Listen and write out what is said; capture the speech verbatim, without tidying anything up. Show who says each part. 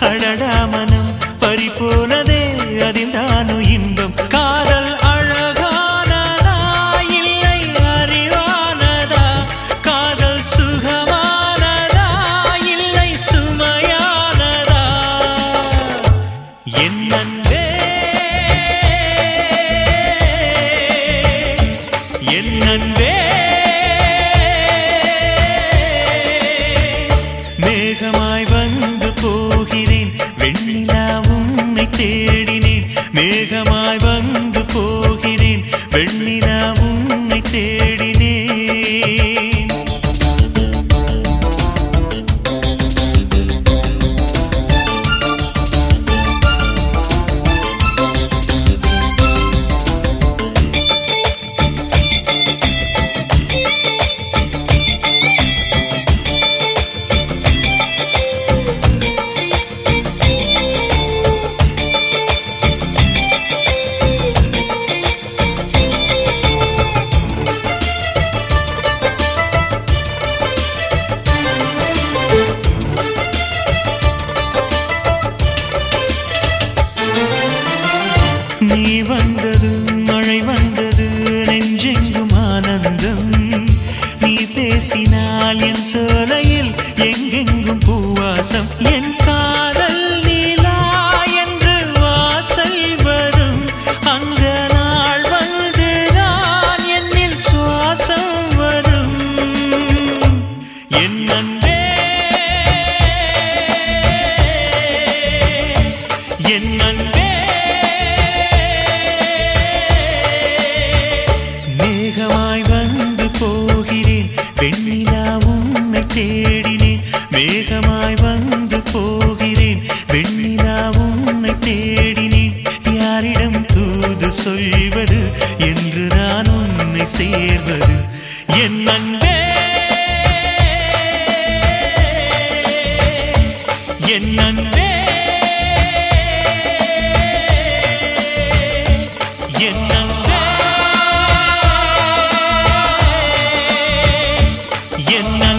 Speaker 1: அடடா மனம் பறிபோனதே அதில்தானு இன்பம் காதல் அழகானதா இல்லை அறிவானதா காதல் சுகமானதா இல்லை சுமையானதா என் அன்பே என் அன்பே மேகமாய் வந்து போகிறேன் வெண்ணிலா உன்னை தேடினேன் மேகமாய் வந்து போகிறேன் வெண்ணிலா உன்னை தேடினேன் நீ வந்தது மழை வந்தது நெஞ்செங்கும் ஆனந்தம் நீ பேசினால் என் சோலையில் எங்கெங்கும் பூவாசம் என் காதல் நீலா என்று வாசல் வரும் அந்த நாள் வந்துதான் என்னில் சுவாசம் வரும் என் அன்பே என் அன்பே மேகமாய் வந்து போகிறேன் வெண்ணிலா உன்னை தேடினேன் மேகமாய் வந்து போகிறேன் வெண்ணிலா உன்னை தேடினேன் யாரிடம் தூது சொல்வது என்று நான் உன்னை சேர்வது என் அன்பே என் அன்பே என் அன்பே என்ன